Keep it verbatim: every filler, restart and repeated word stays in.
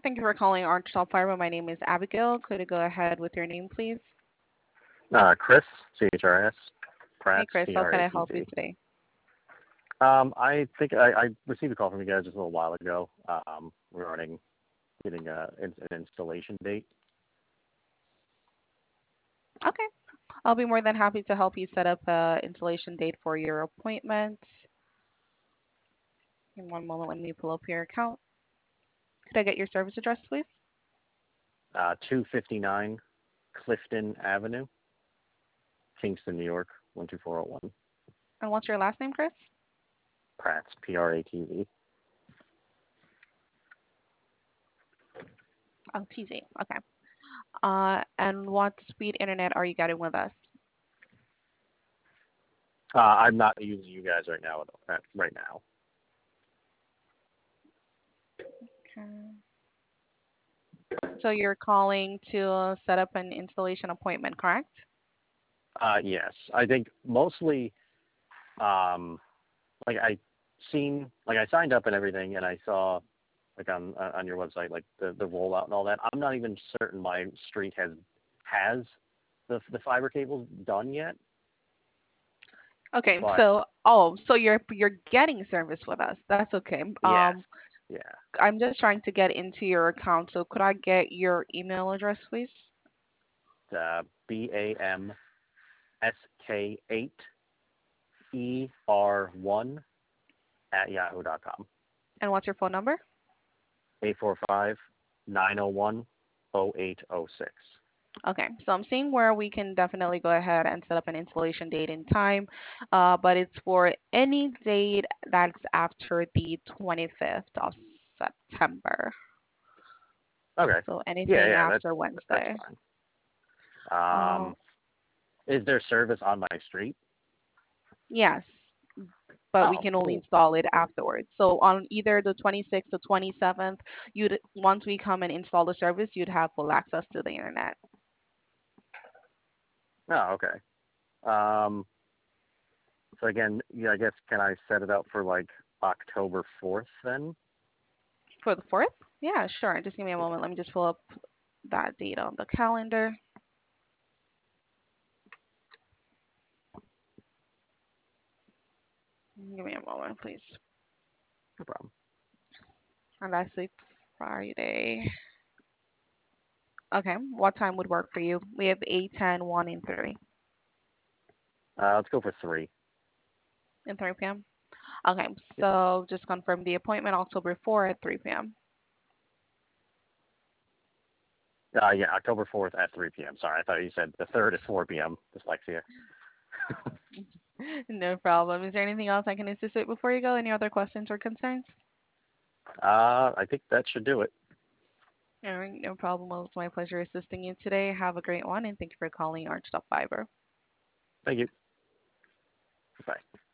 Thank you for calling Archtop Fiber. My name is Abigail. Could you go ahead with your name, please? Uh, Chris, C H R S, Hey, Pratt, Chris, how can I help you P R A T T. today? Um, I think I, I received a call from you guys just a little while ago um, regarding getting a, an installation date. Okay. I'll be more than happy to help you set up a installation date for your appointment. In one moment, let me pull up your account. Could I get your service address, please? Uh, two fifty-nine Clifton Avenue, Kingston, New York, one two four zero one. And what's your last name, Chris? Pratt's, P R A T V. Oh, T Z. Okay. Uh, and what speed internet are you getting with us? Uh, I'm not using you guys right now. Right now. Okay. So you're calling to set up an installation appointment, correct? Uh, yes, I think mostly, um, like I seen, like I signed up and everything, and I saw, like on uh, on your website, like the the rollout and all that. I'm not even certain my street has has the the fiber cables done yet. Okay, But so oh, so you're you're getting service with us. That's okay. yes, Um, yeah, I'm just trying to get into your account. So could I get your email address, please? uh, B A M S K eight E R one at yahoo dot com. And what's your phone number? Eight four five nine zero one zero eight zero six. Okay, so I'm seeing where we can definitely go ahead and set up an installation date and time, uh, but it's for any date that's after the twenty-fifth of September. Okay. So Yeah, anything yeah, that's after that's Wednesday. fine. Uh, Um, is there service on my street? yes, but we Oh, can only cool. install it afterwards. So on either the twenty-sixth or twenty-seventh, you'd once we come and install the service, you'd have full access to the internet. Oh, okay. Um, so again, yeah, I guess can I set it up for like October fourth then? For the fourth? Yeah, sure. Just give me a moment. Let me just pull up that date on the calendar. Give me a moment, please. No problem. And that's a Friday. Okay, what time would work for you? We have eight, ten, one, and three. Uh, let's go for three. And three p m? Okay, Yep. so just confirm the appointment October fourth at three p m Uh, yeah, October fourth at three p m. Sorry, I thought you said the third at four p m. Dyslexia. No problem. Is there anything else I can assist with before you go? Any other questions or concerns? Uh, I think that should do it. All right, no problem. Well, it's my pleasure assisting you today. Have a great one, and thank you for calling Archtop Fiber. Thank you. Bye.